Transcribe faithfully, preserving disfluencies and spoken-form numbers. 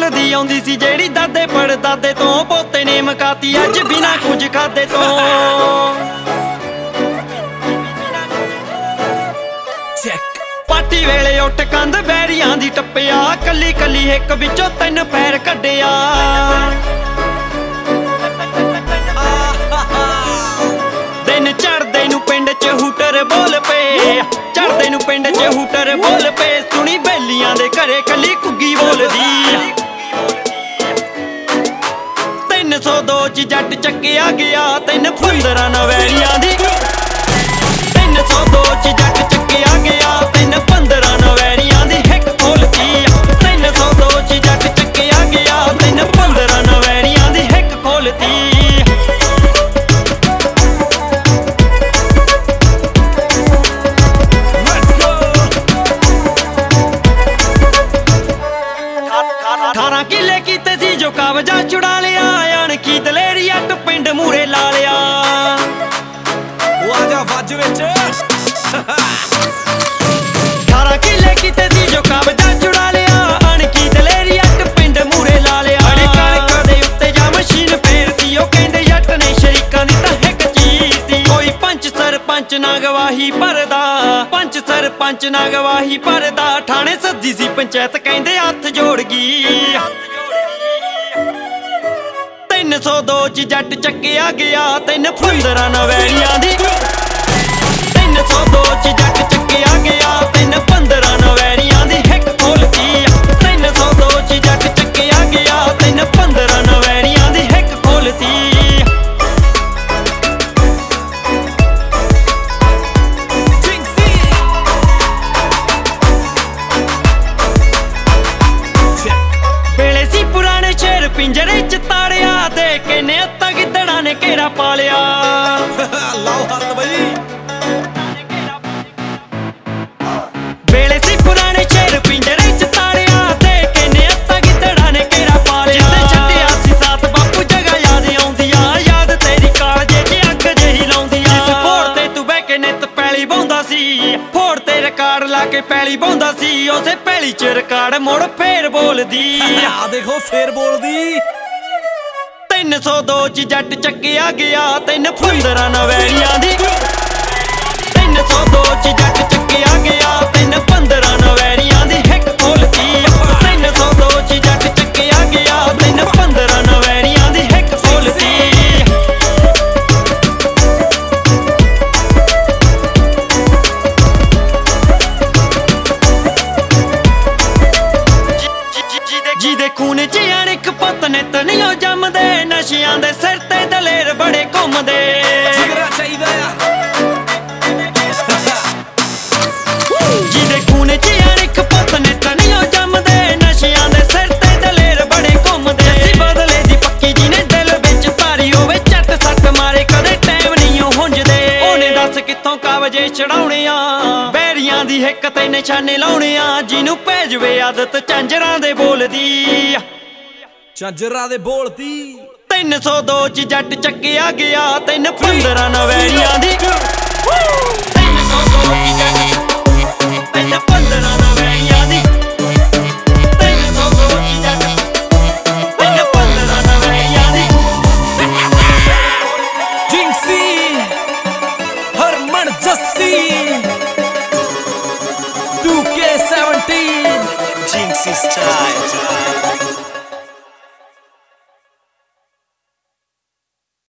ਚੱਲਦੀ ਆਉਂਦੀ ਸੀ ਜਿਹੜੀ ਦਾਦੇ ਪੜਦਾਦੇ ਤੋਂ ਪੋਤੇ ਨੇ ਮਕਾਤੀ ਅੱਜ ਬਿਨਾ ਕੁਝ ਖਾਦੇ ਤੋਂ। ਪਾਰਟੀ ਵੇਲੇ ਉੱਠ ਕੰਧ ਬੈਰੀਆਂ ਦੀ ਟੱਪਿਆ ਕੱਲੀ ਕੱਲੀ ਇੱਕ ਵਿੱਚੋਂ ਤਿੰਨ ਪੈਰ ਕੱਢਿਆ। ਦਿਨ ਚੜਦੇ ਨੂੰ ਪਿੰਡ ਚ ਹੂਟਰ ਬੋਲ ਪਏ, ਚੜਦੇ ਨੂੰ ਪਿੰਡ ਚ ਹੂਟਰ ਬੋਲ ਪਏ। ਸੁਣੀ ਬੇਲੀਆਂ ਦੇ ਘਰੇ ਕੱਲੀ ਕੁੱਗੀ ਬੋਲਦੀ। ਤਿੰਨ ਸੌ ਦੋ ਚ ਜੱਟ ਚੱਕਿਆ ਗਿਆ ਤਿੰਨ ਪੰਦਰਾਂ ਨਵੈਰੀਆਂ ਦੀ। ਤਿੰਨ ਸੌ ਦੋ ਚ ਜੱਟ ਚੱਕਿਆ ਗਿਆ ਤਿੰਨ ਪੰਦਰਾਂ ਨਵੈਰੀਆਂ ਦੀ ਹਿੱਕ ਖੋਲਤੀ। ਤਿੰਨ ਸੌ ਦੋ ਚ ਜੱਟ ਚੱਕਿਆ ਗਿਆ ਤਿੰਨ ਪੰਦਰਾਂ ਨਵੈਰੀਆਂ ਦੀ ਹਿੱਕ ਖੋਲਤੀ। ਅਠਾਰਾਂ ਕਿੱਲੇ ਕੀਤੇ ਸੀ ਜੋ ਕਬਜ਼ਾ ਛੁਡਾ ਲਿਆ, ਅਣਖੀ ਦਲੇਰੀ ਅੱਟ ਪਿੰਡ ਮੂਰੇ ਲਾ ਲਿਆ। ਉਹ ਆ ਜਾ ਵੱਜ ਵਿੱਚ। ਅਠਾਰਾਂ ਕਿੱਲੇ ਕੀਤੇ ਸੀ ਜੋ ਕਬਜ਼ਾ ਛੁਡਾ ਲਿਆ, ਅਣਖੀ ਦਲੇਰੀ ਅੱਟ ਪਿੰਡ ਮੂਰੇ ਲਾ ਲਿਆ। ਅੜੇ ਕਣਕਾਂ ਦੇ ਉੱਤੇ ਜਾ ਮਸ਼ੀਨ ਫੇਰਤੀ, ਉਹ ਕਹਿੰਦੇ ਜੱਟ ਨੇ ਸ਼ਰੀਕਾਂ ਦੀ ਤਾਂ ਹਿੱਕ ਚੀਰਤੀ। ਕੋਈ ਪੰਚ ਸਰਪੰਚ ਨਾ ਗਵਾਹੀ ਭਰਦਾ, ਪੰਚ ਸਰਪੰਚ ਨਾ ਗਵਾਹੀ ਭਰਦਾ। ਠਾਣੇ ਸੱਦੀ ਸੀ ਪੰਚਾਇਤ ਕਹਿੰਦੇ ਹੱਥ ਜੋੜ ਗਈ। ਤਿੰਨ ਸੌ ਦੋ ਚ ਜੱਟ ਚੱਕਿਆ ਗਿਆ ਤਿੰਨ ਪੰਦਰਾਂ ਨਵੈਰੀਆਂ ਦੀ। ਤਿੰਨ ਸੌ ਦੋ ਚ ਜੱਟ ਚੱਕਿਆ ਗਿਆ ਤਿੰਨ ਪੰਦਰਾਂ ਨਵੈਰੀਆਂ ਦੀ ਹਿੱਕ ਖੋਲਤੀ। ਤਿੰਨ ਸੌ ਦੋ ਚ ਜੱਟ ਚੱਕਿਆ ਗਿਆ ਤਿੰਨ ਪੰਦਰਾਂ ਨਵੈਰੀਆਂ ਦੀ ਹਿੱਕ ਖੋਲਤੀ। ਵੇਲੇ ਸੀ ਪੁਰਾਣੇ ਸ਼ੇਰ ਪਿੰਜਰੇ ਚ ਤਾੜਿਆ, ਦੇ ਕੇ ਨੇ ਅੱਤਾ ਗਿੱਦੜਾਂ ਨੇ ਘੇਰਾ ਪਾ ਲਿਆ। ਲਾਓ ਹੱਥ ਬਈ। ਵੇਲੇ ਸੀ ਪੁਰਾਣੇ ਸ਼ੇਰ ਪਿੰਜਰੇ ਚ ਤਾੜਿਆ, ਦੇ ਕੇ ਨੇ ਅੱਤਾ ਗਿੱਦੜਾਂ ਨੇ ਘੇਰਾ ਪਾ ਲਿਆ। ਜਿੱਥੇ ਛੱਡਿਆ ਸੀ ਸਾਥ ਬਾਪੂ ਜਗ੍ਹਾ ਯਾਦ ਆਉਂਦੀ ਆ, ਯਾਦ ਤੇਰੀ ਕਾਲਜੇ ਚ ਅੱਗ ਜਿਹੀ ਲਾਉਂਦੀ ਆ। ਜਿਸ ਫੋੜ ਤੇ ਤੂੰ ਬਹਿ ਕੇ ਨਿੱਤ ਪੈਲੀ ਬਾਉਂਦਾ ਸੀ, ਫੋੜ ਤੇ ਰਿਕਾਰਡ ਲਾ ਕੇ ਪੈਲੀ ਬਾਉਂਦਾ ਸੀ। ਉਸੇ ਪੈਲੀ ਚ ਰਿਕਾਰਡ ਮੁੜ ਫੇਰ ਬੋਲਦੀ। ਆ ਦੇਖੋ ਫੇਰ ਬੋਲਦੀ। ਤਿੰਨ ਸੌ ਦੋ ਚ ਜੱਟ ਚੱਕਿਆ ਗਿਆ ਤਿੰਨ ਪੰਦਰਾਂ ਨਵੈਰੀਆਂ ਦੀ। ਤਿੰਨ ਸੌ ਦੋ ਚ ਜੱਟ ਚੱਕਿਆ ਗਿਆ ਤਿੰਨ ਪੰਦਰਾਂ ਨਵੈਰੀਆਂ ਦੀ ਹਿੱਕ ਖੋਲਤੀ। ਤਿੰਨ ਸੌ ਦੋ ਚ ਜੱਟ ਚੱਕਿਆ ਗਿਆ ਤਿੰਨ ਪੰਦਰਾਂ ਨਵੈਰੀਆਂ ਦੀ ਹਿੱਕ ਖੋਲਤੀ। ਜਿਹਦੇ ਖੂਨ ਚ ਅਣਖ ਪੁੱਤ ਨਿੱਤ ਨਹੀਂ ਉਹ ਜੰਮਦੇ, ਨਸ਼ਿਆਂ ਦੇ ਸਿਰ ਤੇ ਦਲੇਰ ਬੜੇ ਘੁੰਮਦੇ। ਜਿਗਰਾ ਚਾਹੀਦਾ ਆ। ਜਿਹਦੇ ਖੂਨ ਚ ਅਣਖ ਪੁੱਤ ਨਿੱਤ ਨਹੀਂ ਉਹ ਜੰਮਦੇ, ਨਸ਼ਿਆਂ ਦੇ ਸਿਰ ਤੇ ਦਲੇਰ ਬੜੇ ਘੁੰਮਦੇ। ਅਸੀਂ ਬਦਲੇ ਦੀ ਪੱਕੀ ਜਿਹਨੇ ਦਿਲ ਵਿੱਚ ਧਾਰੀ ਹੋਵੇ, ਝੱਟ ਸੱਟ ਮਾਰੇ ਕਦੇ ਟਾਈਮ ਨਹੀਂ ਉਹ ਹੁੰਜਦੇ। ਉਹਨੇ ਦੱਸ ਕਿੱਥੋਂ ਕਾਬਜੇ ਚੜਾਉਣੇ ਆ, ਬੈਰੀਆਂ ਦੀ ਹਿੱਕ ਤੇ ਨਿਸ਼ਾਨੇ ਲਾਉਣੇ ਆ। ਜਿਹਨੂੰ ਪੈ ਜਵੇ ਆਦਤ ਝਾਂਜਰਾਂ ਦੇ ਬੋਲਦੀ, ਝਾਂਜਰਾਂ ਦੇ ਬੋਲਦੀ। ਤਿੰਨ ਸੌ ਦੋ ਚ ਜੱਟ ਚੱਕਿਆ ਗਿਆ ਤਿੰਨ ਪੰਦਰਾਂ ਨਵੈਰੀਆਂ ਦੀ। ਤਿੰਨ ਸੌ ਦੋ ਚ ਜੱਟ ਤਿੰਨ ਪੰਦਰਾਂ ਨਵੈਰੀਆਂ ਦੀ। ਤਿੰਨ ਸੌ ਦੋ ਚ ਜੱਟ ਤਿੰਨ ਪੰਦਰਾਂ ਨਵੈਰੀਆਂ ਦੀ। Jinxie Harman Jassi two K seventeen Jinxie style.